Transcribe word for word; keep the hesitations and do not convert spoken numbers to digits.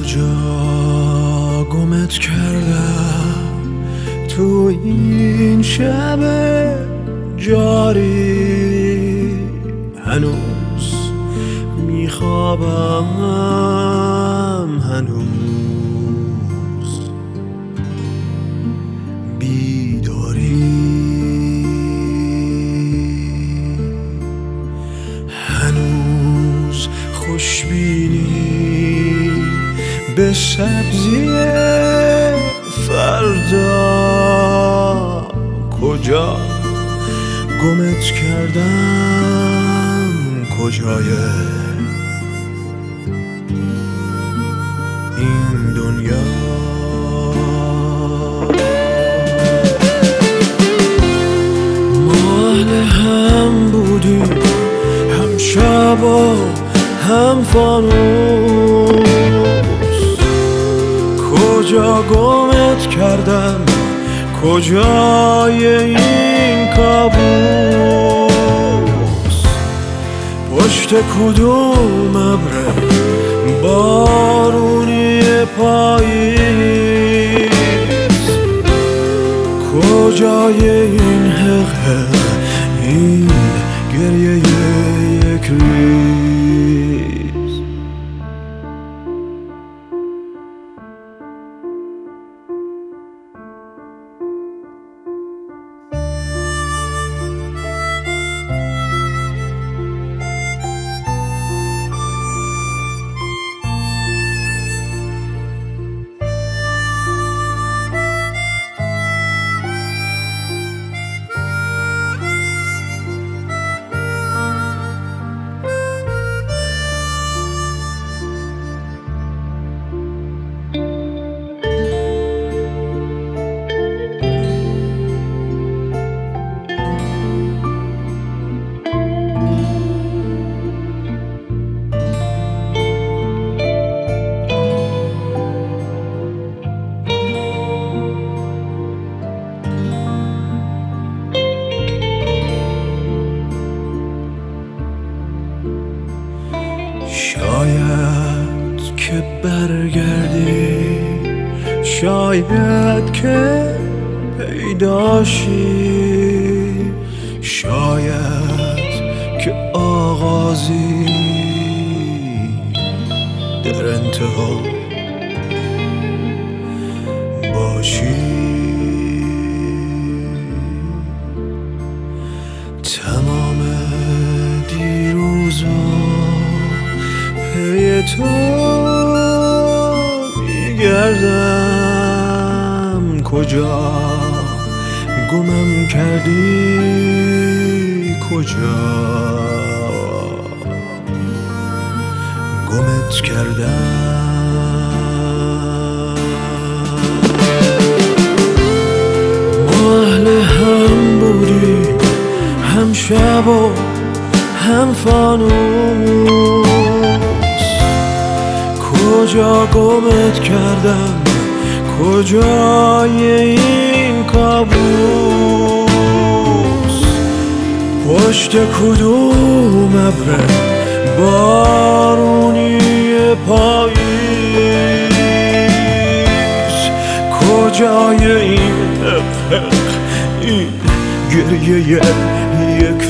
کجا گمت کردم تو این شب جاری، هنوز میخوابم، هنوز بیداری، هنوز خوشبینی به سبزی فردا. کجا گمت کردم، کجای این دنیا؟ ما اهل هم بودیم، هم شب و هم فانوس. کجا گمت کردم، کجای این کابوس؟ پشت کدوم ابر بارونی پاییز؟ کجای این حق، این گریه یک ریز؟ شاید که برگردی، شاید که پیداشی، شاید که آغازی در انتها باشی. تمام دیروزا پی تو میگردم، کجا گمم کردی، کجا گمت کردم؟ ما اهل هم بودیم، هم شب و هم فانوس. کجا گمت کردم، کجای این کابوس؟ پشت کدوم ابر بارونی پاییز؟ کجای این حق، این گریه یک